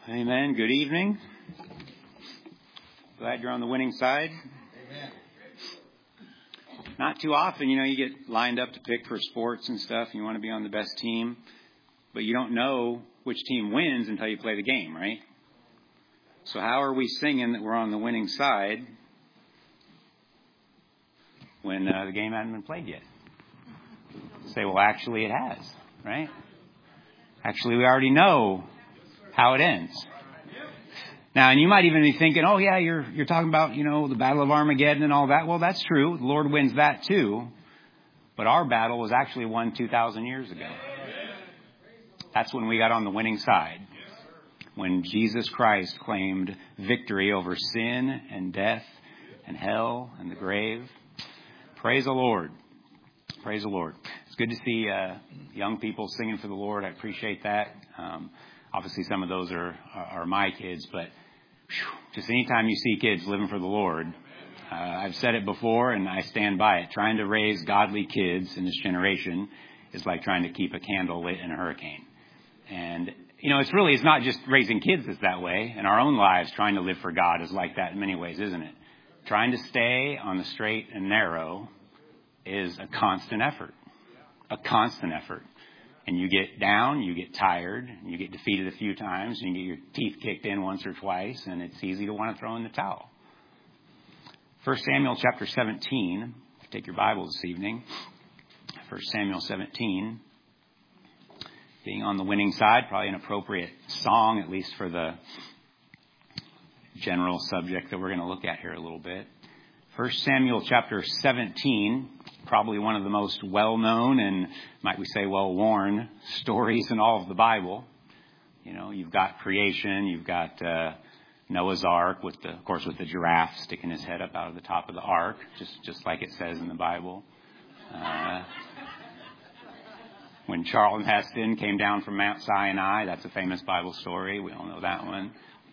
Amen. Good evening. Glad you're on the winning side. Amen. Not too often, you get lined up to pick for sports and stuff, and you want to be on the best team, but you don't know which team wins until you play the game, right? So how are we singing that we're on the winning side when the game hasn't been played yet? Say, well, actually it has, right? Actually, we already know how it ends. Now, and you might even be thinking, oh, yeah, you're talking about, the Battle of Armageddon and all that. Well, that's true. The Lord wins that too. But our battle was actually won 2,000 years ago. That's when we got on the winning side. When Jesus Christ claimed victory over sin and death and hell and the grave. Praise the Lord. Praise the Lord. It's good to see young people singing for the Lord. I appreciate that. Obviously, some of those are my kids, but just anytime you see kids living for the Lord, I've said it before and I stand by it. Trying to raise godly kids in this generation is like trying to keep a candle lit in a hurricane. And, it's not just raising kids that's that way. In our own lives, trying to live for God is like that in many ways, isn't it? Trying to stay on the straight and narrow is a constant effort. A constant effort. And you get down, you get tired, and you get defeated a few times, and you get your teeth kicked in once or twice, and it's easy to want to throw in the towel. 1 Samuel chapter 17, take your Bible this evening. 1 Samuel 17, being on the winning side, probably an appropriate song, at least for the general subject that we're going to look at here a little bit. 1 Samuel chapter 17, probably one of the most well-known and, might we say, well-worn stories in all of the Bible. You've got creation, you've got Noah's Ark, with the giraffe sticking his head up out of the top of the ark, just like it says in the Bible. When Charlton Heston came down from Mount Sinai, that's a famous Bible story. We all know that one.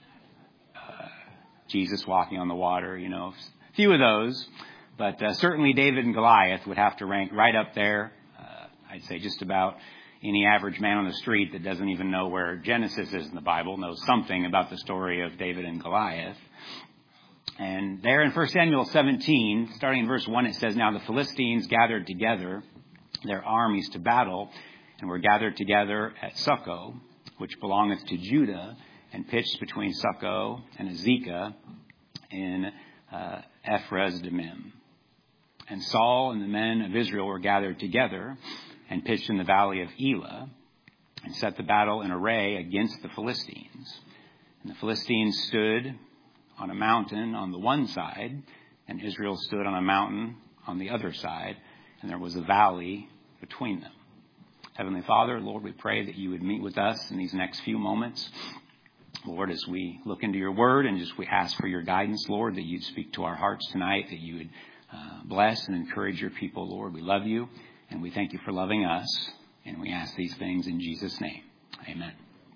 Jesus walking on the water, a few of those. But certainly David and Goliath would have to rank right up there. I'd say just about any average man on the street that doesn't even know where Genesis is in the Bible knows something about the story of David and Goliath. And there in 1 Samuel 17, starting in verse 1, it says, "Now the Philistines gathered together their armies to battle, and were gathered together at Succoth, which belongeth to Judah, and pitched between Succoth and Azekah in Ephraim. And Saul and the men of Israel were gathered together and pitched in the valley of Elah and set the battle in array against the Philistines. And the Philistines stood on a mountain on the one side, and Israel stood on a mountain on the other side, and there was a valley between them." Heavenly Father, Lord, we pray that you would meet with us in these next few moments. Lord, as we look into your word and we ask for your guidance, Lord, that you'd speak to our hearts tonight, that you would bless and encourage your people, Lord. We love you, and we thank you for loving us, and we ask these things in Jesus' name. Amen.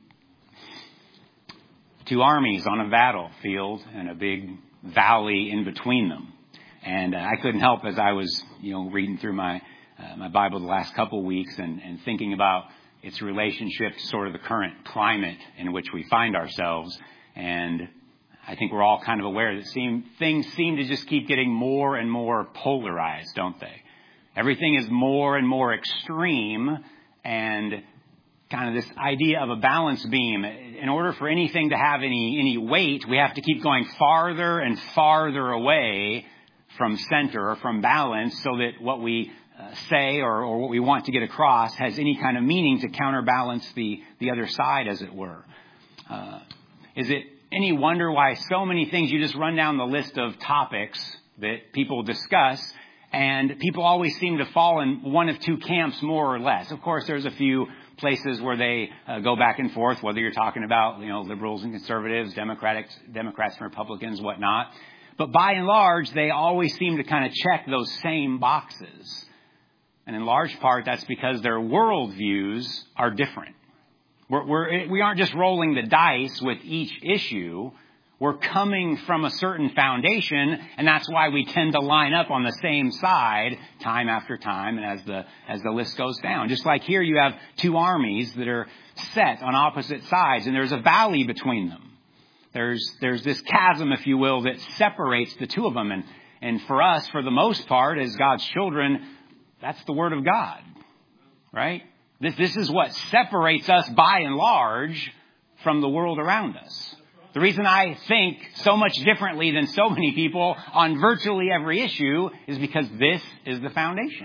Two armies on a battlefield and a big valley in between them. And I couldn't help as I was, reading through my Bible the last couple weeks and thinking about its relationship to sort of the current climate in which we find ourselves. And I think we're all kind of aware that things seem to just keep getting more and more polarized, don't they? Everything is more and more extreme, and kind of this idea of a balance beam. In order for anything to have any weight, we have to keep going farther and farther away from center or from balance, so that what we say or what we want to get across has any kind of meaning to counterbalance the other side, as it were. Is it any wonder why so many things, you just run down the list of topics that people discuss, and people always seem to fall in one of two camps, more or less? Of course, there's a few places where they go back and forth, whether you're talking about, liberals and conservatives, Democrats and Republicans, whatnot. But by and large, they always seem to kind of check those same boxes. And in large part, that's because their worldviews are different. We aren't just rolling the dice with each issue. We're coming from a certain foundation, and that's why we tend to line up on the same side time after time, and as the list goes down. Just like here, you have two armies that are set on opposite sides, and there's a valley between them. There's this chasm, if you will, that separates the two of them. And for us, for the most part, as God's children, that's the Word of God, right? This is what separates us by and large from the world around us. The reason I think so much differently than so many people on virtually every issue is because this is the foundation.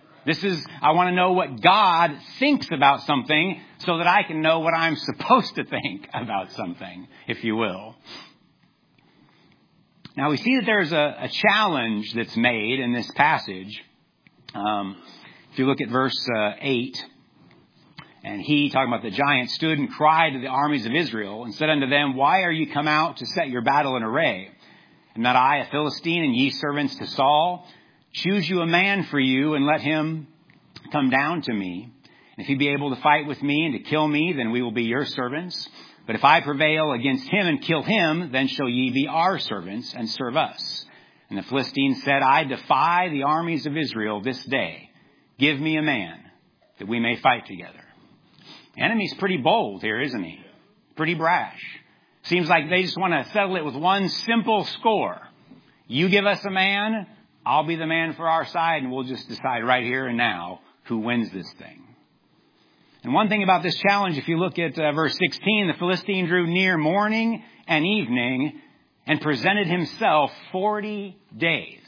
I want to know what God thinks about something so that I can know what I'm supposed to think about something, if you will. Now we see that there's a challenge that's made in this passage. If you look at verse 8, and he, talking about the giant, stood and cried to the armies of Israel and said unto them, Why are ye come out to set your battle in array? Am not I a Philistine, and ye servants to Saul? Choose you a man for you, and let him come down to me. And if he be able to fight with me and to kill me, then we will be your servants. But if I prevail against him and kill him, then shall ye be our servants and serve us. And the Philistine said, I defy the armies of Israel this day. Give me a man, that we may fight together. The enemy's pretty bold here, isn't he? Pretty brash. Seems like they just want to settle it with one simple score. You give us a man, I'll be the man for our side, and we'll just decide right here and now who wins this thing. And one thing about this challenge, if you look at verse 16, the Philistine drew near morning and evening and presented himself 40 days.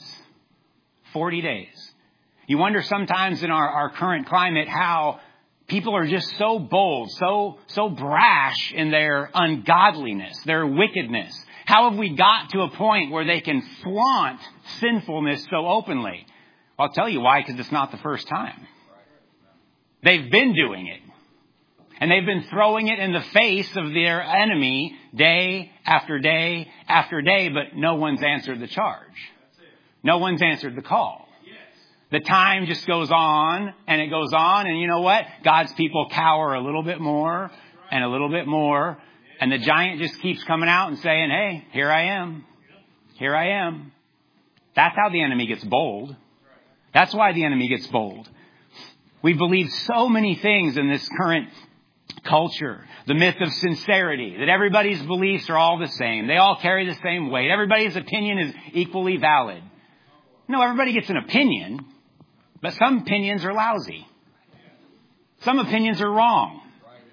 40 days. You wonder sometimes in our current climate how people are just so bold, so brash in their ungodliness, their wickedness. How have we got to a point where they can flaunt sinfulness so openly? I'll tell you why, because it's not the first time. They've been doing it. And they've been throwing it in the face of their enemy day after day after day, but no one's answered the charge. No one's answered the call. The time just goes on, and it goes on, and you know what? God's people cower a little bit more and a little bit more, and the giant just keeps coming out and saying, hey, here I am. Here I am. That's how the enemy gets bold. That's why the enemy gets bold. We believe so many things in this current culture. The myth of sincerity, that everybody's beliefs are all the same. They all carry the same weight. Everybody's opinion is equally valid. No, everybody gets an opinion, but some opinions are lousy. Some opinions are wrong.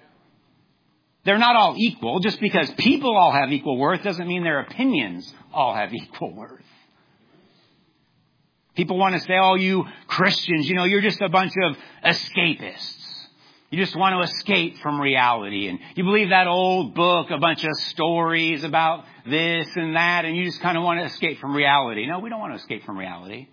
They're not all equal. Just because people all have equal worth doesn't mean their opinions all have equal worth. People want to say, oh, you Christians, you're just a bunch of escapists. You just want to escape from reality. And you believe that old book, a bunch of stories about this and that, and you just kind of want to escape from reality. No, we don't want to escape from reality.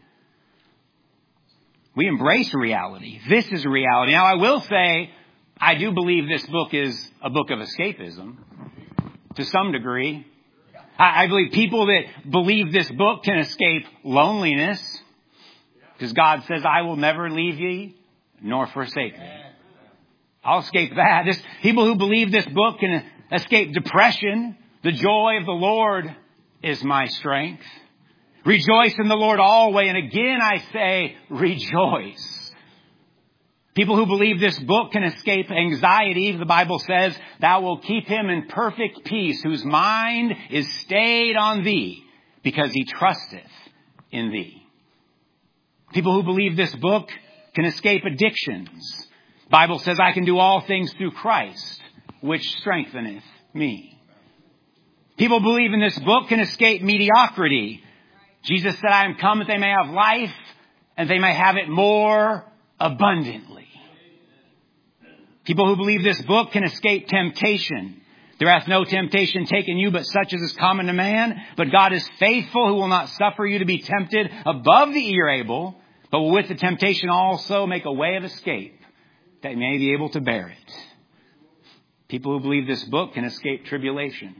We embrace reality. This is reality. Now, I will say, I do believe this book is a book of escapism to some degree. I believe people that believe this book can escape loneliness because God says, I will never leave ye nor forsake thee. I'll escape that. People who believe this book can escape depression. The joy of the Lord is my strength. Rejoice in the Lord always. And again, I say, rejoice. People who believe this book can escape anxiety. The Bible says, thou will keep him in perfect peace, whose mind is stayed on thee, because he trusteth in thee. People who believe this book can escape addictions. The Bible says, I can do all things through Christ, which strengtheneth me. People believe in this book can escape mediocrity. Jesus said, I am come that they may have life, and they may have it more abundantly. People who believe this book can escape temptation. There hath no temptation taken you, but such as is common to man. But God is faithful, who will not suffer you to be tempted above that ye are able, but will with the temptation also make a way of escape, that you may be able to bear it. People who believe this book can escape tribulation.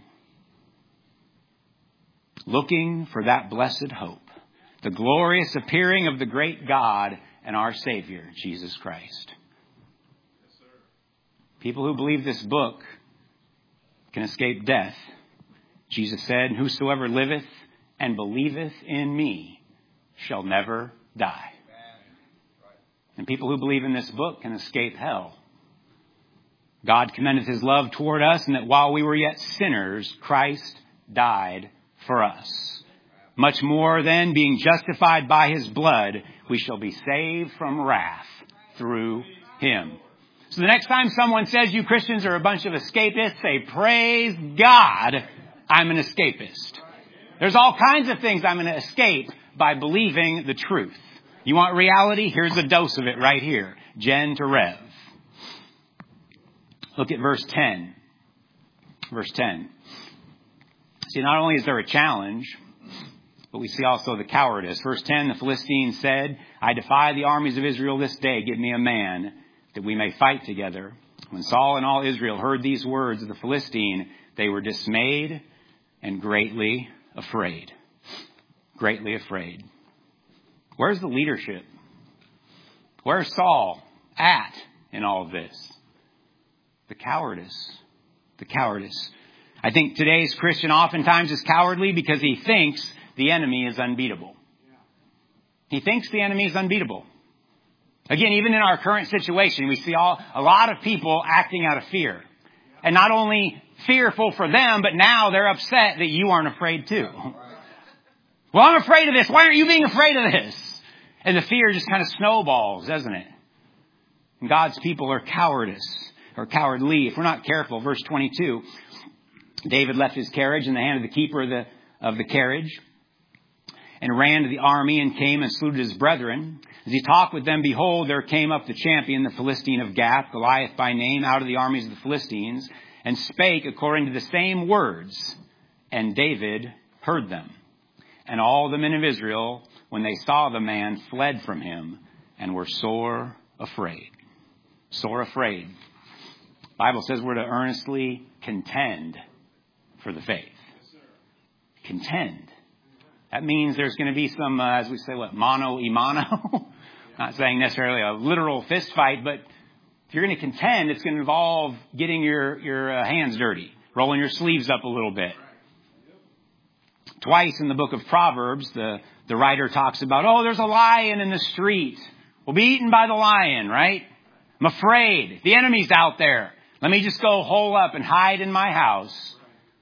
Looking for that blessed hope, the glorious appearing of the great God and our Savior, Jesus Christ. People who believe this book can escape death Jesus said, whosoever liveth and believeth in me shall never die. And people who believe in this book can escape hell. God commendeth his love toward us, and that while we were yet sinners, Christ died for us. Much more then, being justified by his blood, we shall be saved from wrath through him. So the next time someone says you Christians are a bunch of escapists, say, praise God, I'm an escapist. There's all kinds of things I'm going to escape by believing the truth. You want reality? Here's a dose of it right here. Gen to Rev. Look at verse 10. Verse 10. See, not only is there a challenge, but we see also the cowardice. Verse 10, the Philistines said, I defy the armies of Israel this day. Give me a man that we may fight together. When Saul and all Israel heard these words of the Philistine, they were dismayed and greatly afraid. Greatly afraid. Where's the leadership? Where's Saul at in all of this? The cowardice. The cowardice. I think today's Christian oftentimes is cowardly because he thinks the enemy is unbeatable. He thinks the enemy is unbeatable. Again, even in our current situation, we see a lot of people acting out of fear. And not only fearful for them, but now they're upset that you aren't afraid too. Well, I'm afraid of this. Why aren't you being afraid of this? And the fear just kind of snowballs, doesn't it? And God's people are cowardly. If we're not careful, verse 22, David left his carriage in the hand of the keeper of the carriage and ran to the army and came and saluted his brethren. As he talked with them, behold, there came up the champion, the Philistine of Gath, Goliath by name, out of the armies of the Philistines, and spake according to the same words. And David heard them. And all the men of Israel, when they saw the man, fled from him and were sore afraid. Sore afraid. The Bible says we're to earnestly contend for the faith. Contend. That means there's going to be some, as we say, mano y mano. Not saying necessarily a literal fist fight, but if you're going to contend, it's going to involve getting your hands dirty, rolling your sleeves up a little bit. Twice in the book of Proverbs, the writer talks about, there's a lion in the street. We'll be eaten by the lion, right? I'm afraid. The enemy's out there. Let me just go hole up and hide in my house.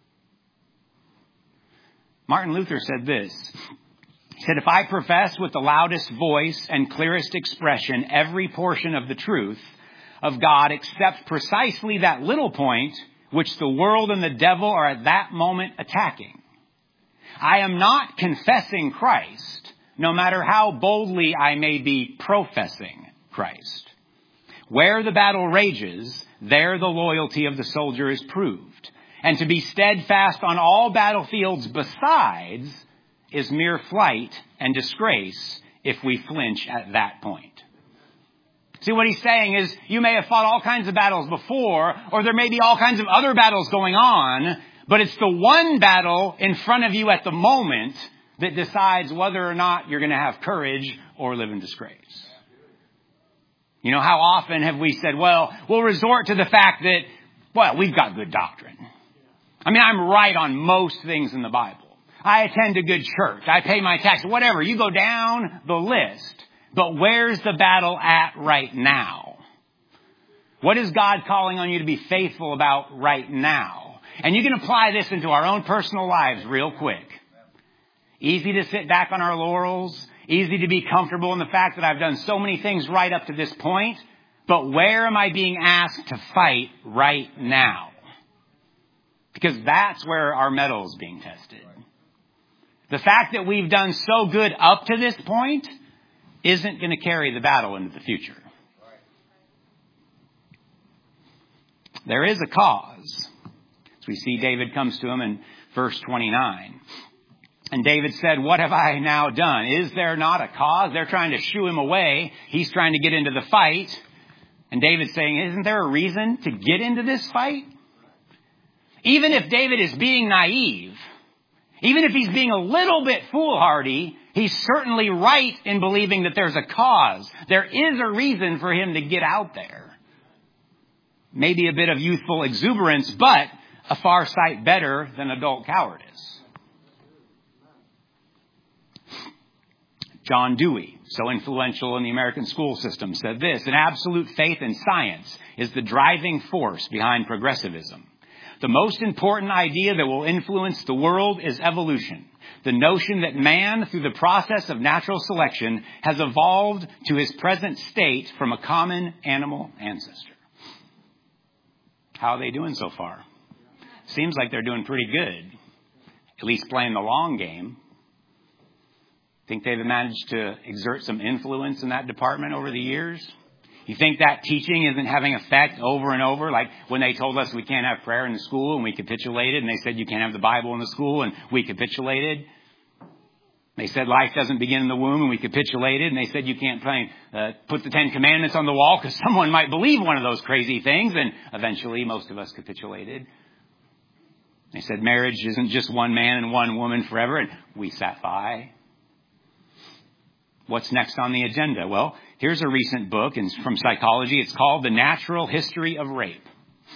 Martin Luther said this. He said, if I profess with the loudest voice and clearest expression every portion of the truth of God except precisely that little point which the world and the devil are at that moment attacking, I am not confessing Christ, no matter how boldly I may be professing Christ. Where the battle rages, there the loyalty of the soldier is proved. And to be steadfast on all battlefields besides is mere flight and disgrace if we flinch at that point. See, what he's saying is you may have fought all kinds of battles before, or there may be all kinds of other battles going on, but it's the one battle in front of you at the moment that decides whether or not you're going to have courage or live in disgrace. You know, how often have we said, we'll resort to the fact that, we've got good doctrine. I mean, I'm right on most things in the Bible. I attend a good church. I pay my taxes, whatever. You go down the list. But where's the battle at right now? What is God calling on you to be faithful about right now? And you can apply this into our own personal lives real quick. Easy to sit back on our laurels. Easy to be comfortable in the fact that I've done so many things right up to this point. But where am I being asked to fight right now? Because that's where our mettle is being tested. The fact that we've done so good up to this point isn't going to carry the battle into the future. There is a cause. As we see, David comes to him in verse 29. And David said, what have I now done? Is there not a cause? They're trying to shoo him away. He's trying to get into the fight. And David's saying, isn't there a reason to get into this fight? Even if David is being naive, even if he's being a little bit foolhardy, he's certainly right in believing that there's a cause. There is a reason for him to get out there. Maybe a bit of youthful exuberance, but a far sight better than adult cowardice. John Dewey, so influential in the American school system, said this: an absolute faith in science is the driving force behind progressivism. The most important idea that will influence the world is evolution. The notion that man, through the process of natural selection, has evolved to his present state from a common animal ancestor. How are they doing so far? Seems like they're doing pretty good, at least playing the long game. Think they've managed to exert some influence in that department over the years? You think that teaching isn't having effect over and over? Like when they told us we can't have prayer in the school and we capitulated, and they said you can't have the Bible in the school and we capitulated. They said life doesn't begin in the womb and we capitulated, and they said you can't put the 10 Commandments on the wall because someone might believe one of those crazy things, and eventually most of us capitulated. They said marriage isn't just one man and one woman forever, and we sat by. What's next on the agenda? Well, here's a recent book from psychology. It's called The Natural History of Rape.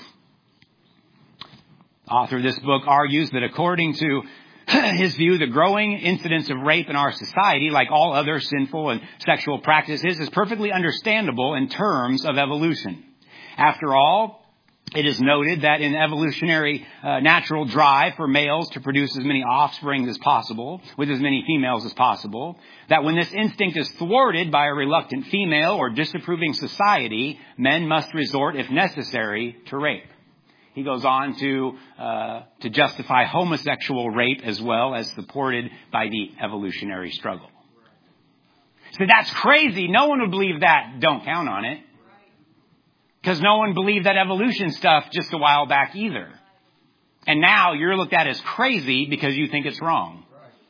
The author of this book argues that according to his view, the growing incidence of rape in our society, like all other sinful and sexual practices, is perfectly understandable in terms of evolution. After all, it is noted that in evolutionary natural drive for males to produce as many offspring as possible, with as many females as possible, that when this instinct is thwarted by a reluctant female or disapproving society, men must resort, if necessary, to rape. He goes on to justify homosexual rape as well as supported by the evolutionary struggle. So that's crazy. No one would believe that. Don't count on it. Because no one believed that evolution stuff just a while back either. And now you're looked at as crazy because you think it's wrong.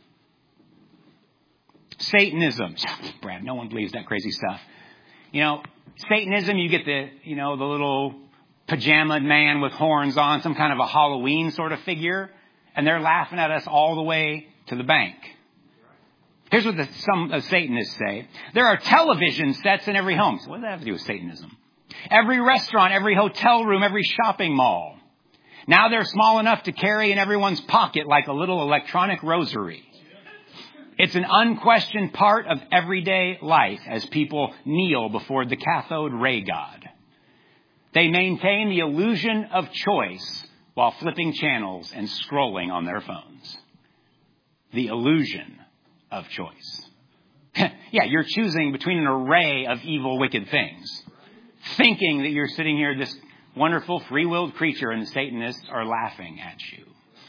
Satanism. Brad, no one believes that crazy stuff. You know, Satanism, you get the little pajama man with horns on, some kind of a Halloween sort of figure, and they're laughing at us all the way to the bank. Here's what some Satanists say. There are television sets in every home. So what does that have to do with Satanism? Every restaurant, every hotel room, every shopping mall. Now they're small enough to carry in everyone's pocket like a little electronic rosary. It's an unquestioned part of everyday life as people kneel before the cathode ray god. They maintain the illusion of choice while flipping channels and scrolling on their phones. The illusion of choice. Yeah, you're choosing between an array of evil, wicked things, thinking that you're sitting here, this wonderful free-willed creature, and the Satanists are laughing at you.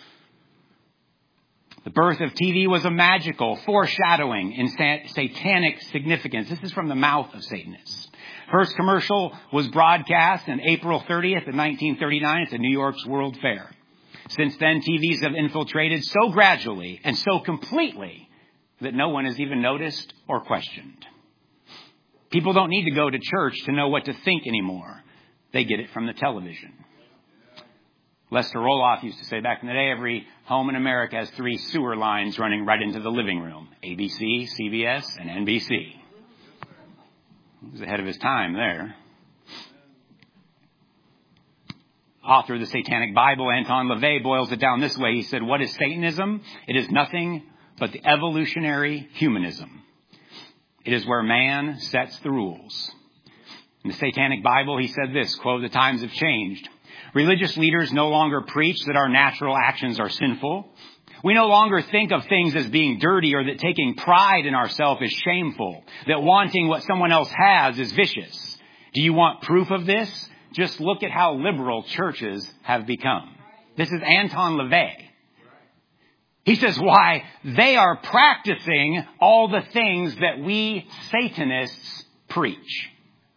The birth of TV was a magical foreshadowing in satanic significance. This is from the mouth of Satanists. First commercial was broadcast on April 30th of 1939 at the New York's World Fair. Since then, TVs have infiltrated so gradually and so completely that no one has even noticed or questioned. People don't need to go to church to know what to think anymore. They get it from the television. Lester Roloff used to say back in the day, every home in America has 3 sewer lines running right into the living room. ABC, CBS, and NBC. He was ahead of his time there. Author of the Satanic Bible, Anton LaVey, boils it down this way. He said, what is Satanism? It is nothing but the evolutionary humanism. It is where man sets the rules. In the Satanic Bible, he said this, quote, the times have changed. Religious leaders no longer preach that our natural actions are sinful. We no longer think of things as being dirty, or that taking pride in ourselves is shameful, that wanting what someone else has is vicious. Do you want proof of this? Just look at how liberal churches have become. This is Anton LaVey. He says, why? They are practicing all the things that we Satanists preach.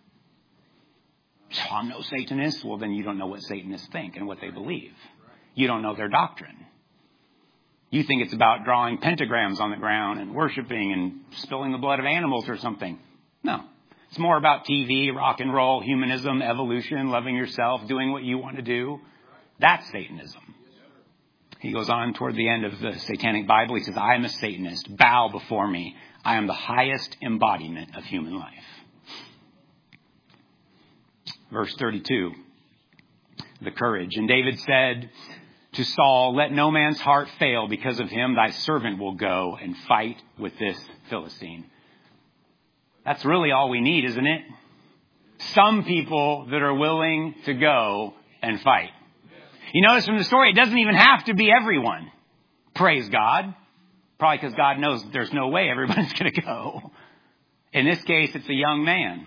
So I'm no Satanist. Well, then you don't know what Satanists think and what they believe. You don't know their doctrine. You think it's about drawing pentagrams on the ground and worshiping and spilling the blood of animals or something. No. It's more about TV, rock and roll, humanism, evolution, loving yourself, doing what you want to do. That's Satanism. He goes on toward the end of the Satanic Bible. He says, I am a Satanist. Bow before me. I am the highest embodiment of human life. Verse 32, the courage. And David said, to Saul, "Let no man's heart fail because of him. Thy servant will go and fight with this Philistine." That's really all we need, isn't it? Some people that are willing to go and fight. You notice from the story, it doesn't even have to be everyone. Praise God. Probably because God knows there's no way everybody's going to go. In this case, it's a young man.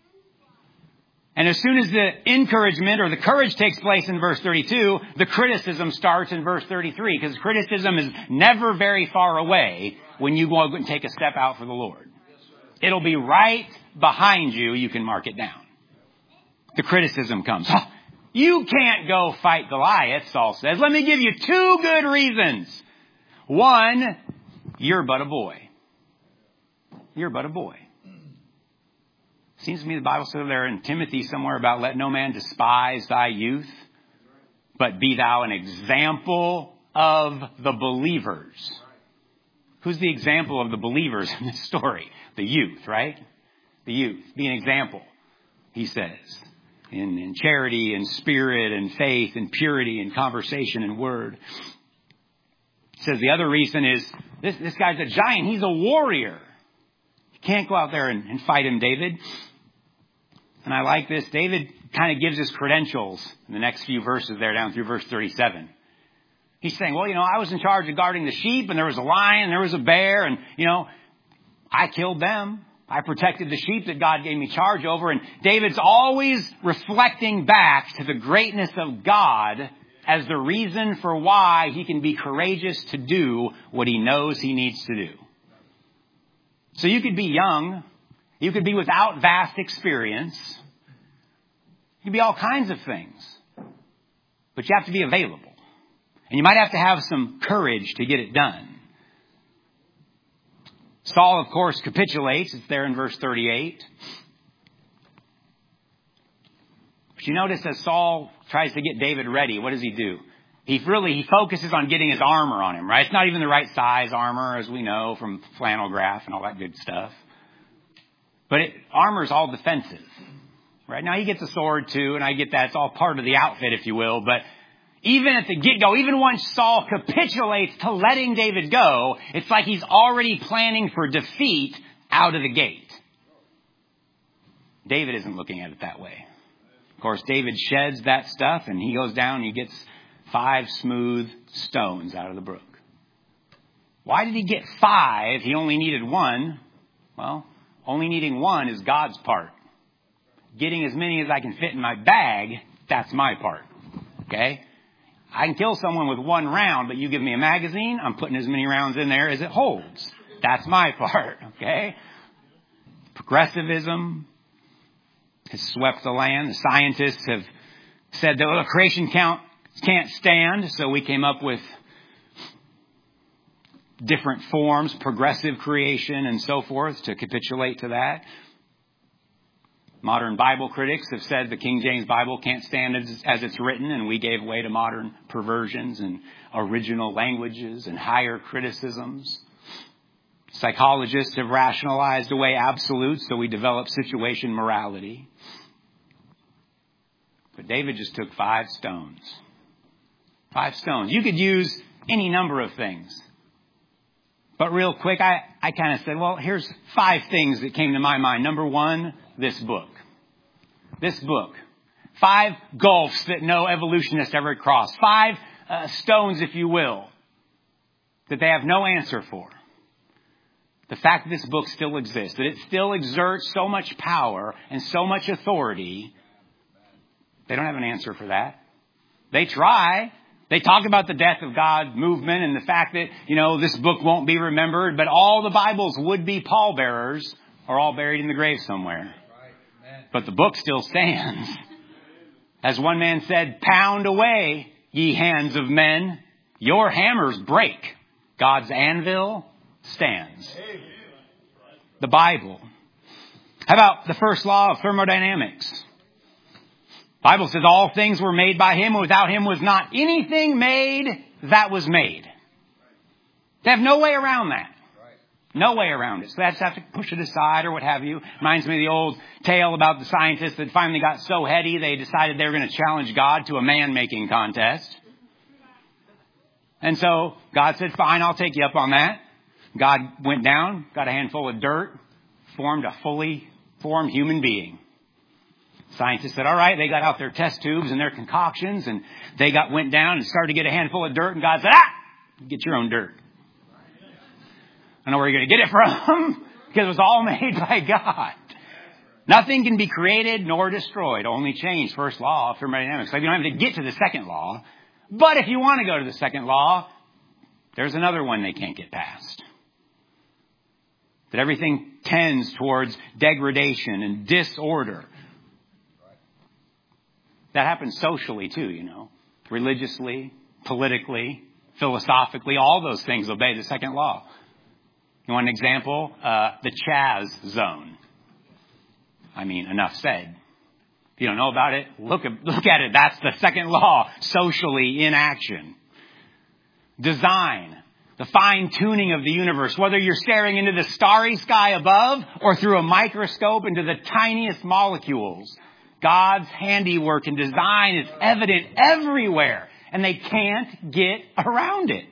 And as soon as the encouragement or the courage takes place in verse 32, the criticism starts in verse 33, because criticism is never very far away when you go and take a step out for the Lord. It'll be right behind you. You can mark it down. The criticism comes. "You can't go fight Goliath," Saul says. "Let me give you 2 good reasons. One, you're but a boy." You're but a boy. Seems to me the Bible says there in Timothy somewhere about, "Let no man despise thy youth, but be thou an example of the believers." Who's the example of the believers in this story? The youth, right? The youth. Be an example, he says, in charity and spirit and faith and purity and conversation and word. He says the other reason is this guy's a giant. He's a warrior. You can't go out there and fight him, David. And I like this. David kind of gives his credentials in the next few verses there down through verse 37. He's saying, "Well, I was in charge of guarding the sheep, and there was a lion, and there was a bear, and, I killed them. I protected the sheep that God gave me charge over." And David's always reflecting back to the greatness of God as the reason for why he can be courageous to do what he knows he needs to do. So you could be young. You could be without vast experience. You could be all kinds of things. But you have to be available. And you might have to have some courage to get it done. Saul, of course, capitulates. It's there in verse 38. But you notice as Saul tries to get David ready, what does he do? He focuses on getting his armor on him, right? It's not even the right size armor, as we know from flannel graph and all that good stuff. But armor is all defensive, right? Now he gets a sword too, and I get that. It's all part of the outfit, if you will. But even at the get-go, even once Saul capitulates to letting David go, it's like he's already planning for defeat out of the gate. David isn't looking at it that way. Of course, David sheds that stuff, and he goes down and he gets 5 smooth stones out of the brook. Why did he get 5? He only needed 1. Well, only needing 1 is God's part. Getting as many as I can fit in my bag, that's my part. Okay? I can kill someone with 1 round, but you give me a magazine, I'm putting as many rounds in there as it holds. That's my part. Okay? Progressivism has swept the land. The scientists have said that the creation count can't stand, so we came up with different forms, progressive creation and so forth, to capitulate to that. Modern Bible critics have said the King James Bible can't stand as it's written, and we gave way to modern perversions and original languages and higher criticisms. Psychologists have rationalized away absolutes, so we developed situation morality. But David just took 5 stones. 5 stones. You could use any number of things. But real quick, I kind of said, well, here's 5 things that came to my mind. Number 1, this book. This book. 5 gulfs that no evolutionist ever crossed. 5 stones, if you will, that they have no answer for. The fact that this book still exists, that it still exerts so much power and so much authority, they don't have an answer for that. They try. They talk about the death of God movement and the fact that, this book won't be remembered, but all the Bible's would-be pallbearers are all buried in the grave somewhere. But the book still stands. As one man said, "Pound away, ye hands of men. Your hammers break. God's anvil stands." The Bible. How about the first law of thermodynamics? The Bible says all things were made by him. Without him was not anything made that was made. They have no way around that. No way around it. So they just have to push it aside or what have you. Reminds me of the old tale about the scientists that finally got so heady they decided they were going to challenge God to a man-making contest. And so God said, fine, I'll take you up on that. God went down, got a handful of dirt, formed a fully formed human being. Scientists said, all right, they got out their test tubes and their concoctions, and they went down and started to get a handful of dirt, and God said, get your own dirt. I know where you're going to get it from, because it was all made by God. Nothing can be created nor destroyed, only changed. First law of thermodynamics. So you don't have to get to the second law. But if you want to go to the second law, there's another one they can't get past. That everything tends towards degradation and disorder. That happens socially too, you know. Religiously, politically, philosophically, all those things obey the second law. You want an example? The Chaz zone. I mean, enough said. If you don't know about it, look at it. That's the second law, socially in action. Design, the fine-tuning of the universe, whether you're staring into the starry sky above or through a microscope into the tiniest molecules. God's handiwork and design is evident everywhere, and they can't get around it.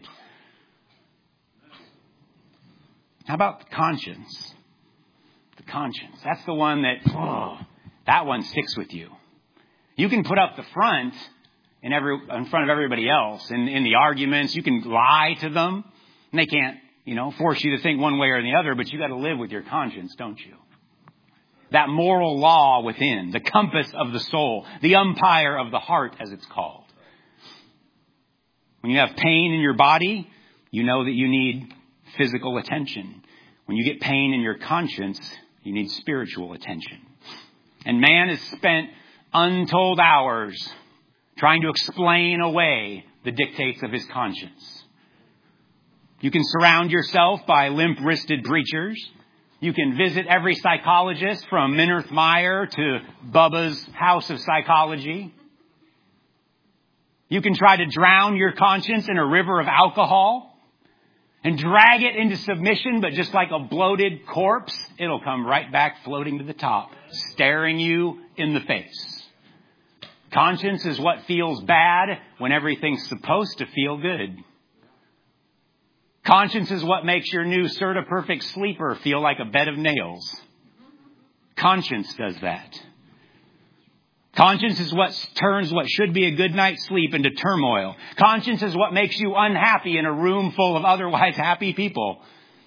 How about the conscience? The conscience. That's the one that one sticks with you. You can put up the front in front of everybody else in the arguments. You can lie to them, and they can't, force you to think one way or the other, but you got to live with your conscience, don't you? That moral law within, the compass of the soul, the umpire of the heart, as it's called. When you have pain in your body, you know that you need physical attention. When you get pain in your conscience, you need spiritual attention. And man has spent untold hours trying to explain away the dictates of his conscience. You can surround yourself by limp-wristed preachers. You can visit every psychologist from Minirth Meyer to Bubba's House of Psychology. You can try to drown your conscience in a river of alcohol and drag it into submission, but just like a bloated corpse, it'll come right back floating to the top, staring you in the face. Conscience is what feels bad when everything's supposed to feel good. Conscience is what makes your new Certa-Perfect sleeper feel like a bed of nails. Conscience does that. Conscience is what turns what should be a good night's sleep into turmoil. Conscience is what makes you unhappy in a room full of otherwise happy people.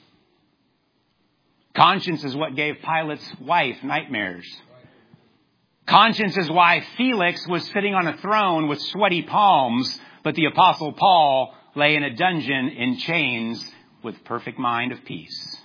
Conscience is what gave Pilate's wife nightmares. Conscience is why Felix was sitting on a throne with sweaty palms, but the Apostle Paul lay in a dungeon in chains with perfect mind of peace.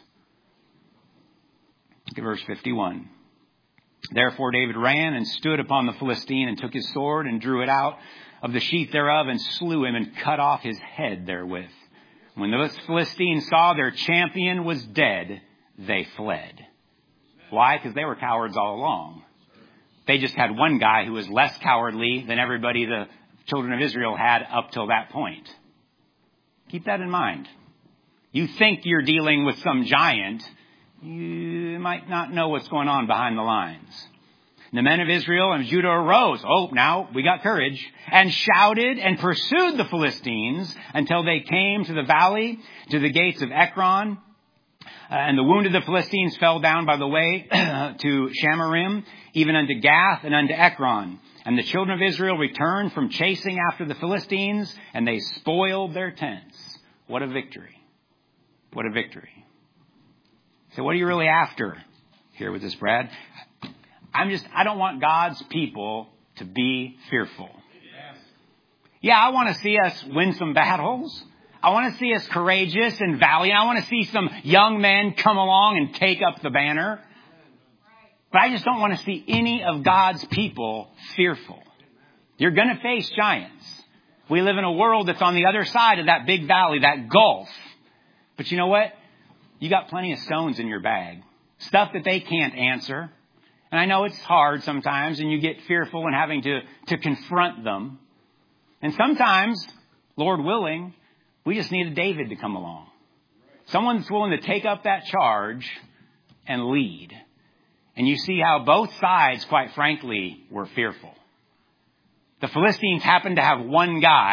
Look at verse 51. Therefore David ran and stood upon the Philistine and took his sword and drew it out of the sheath thereof and slew him and cut off his head therewith. When the Philistines saw their champion was dead, they fled. Why? Because they were cowards all along. They just had one guy who was less cowardly than everybody the children of Israel had up till that point. Keep that in mind. You think you're dealing with some giant. You might not know what's going on behind the lines. The men of Israel and Judah arose. Oh, now we got courage. And shouted and pursued the Philistines until they came to the valley, to the gates of Ekron. And the wounded of the Philistines fell down by the way to Shamarim, even unto Gath and unto Ekron. And the children of Israel returned from chasing after the Philistines, and they spoiled their tents. What a victory. What a victory. So what are you really after here with this, Brad? I don't want God's people to be fearful. Yeah, I want to see us win some battles. I want to see us courageous and valiant. I want to see some young men come along and take up the banner. But I just don't want to see any of God's people fearful. You're going to face giants. We live in a world that's on the other side of that big valley, that gulf. But you know what? You got plenty of stones in your bag. Stuff that they can't answer. And I know it's hard sometimes, and you get fearful in having to confront them. And sometimes, Lord willing, we just need a David to come along. Someone that's willing to take up that charge and lead. And you see how both sides, quite frankly, were fearful. The Philistines happened to have one guy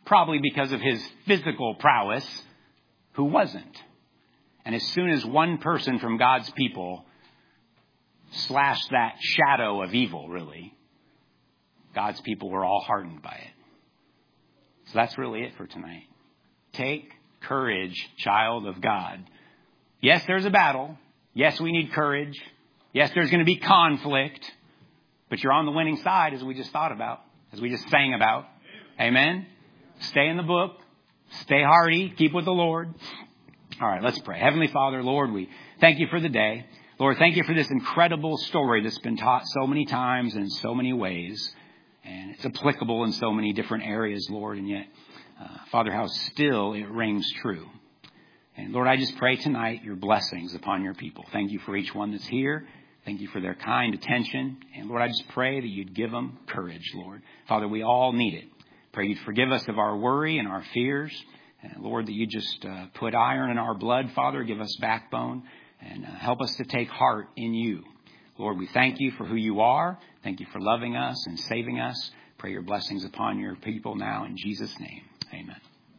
probably because of his physical prowess, who wasn't. And as soon as one person from God's people slashed that shadow of evil, really, God's people were all hardened by it. So that's really it for tonight. Take courage, child of God. Yes, there's a battle. Yes, we need courage. Yes, there's going to be conflict. But you're on the winning side, as we just thought about, as we just sang about. Amen? Stay in the book. Stay hardy. Keep with the Lord. All right, let's pray. Heavenly Father, Lord, we thank you for the day. Lord, thank you for this incredible story that's been taught so many times and in so many ways. And it's applicable in so many different areas, Lord. And yet, Father, how still it rings true. And Lord, I just pray tonight your blessings upon your people. Thank you for each one that's here. Thank you for their kind attention. And Lord, I just pray that you'd give them courage, Lord. Father, we all need it. Pray you'd forgive us of our worry and our fears. And Lord, that you just put iron in our blood, Father. Give us backbone and help us to take heart in you. Lord, we thank you for who you are. Thank you for loving us and saving us. Pray your blessings upon your people now in Jesus' name. Amen.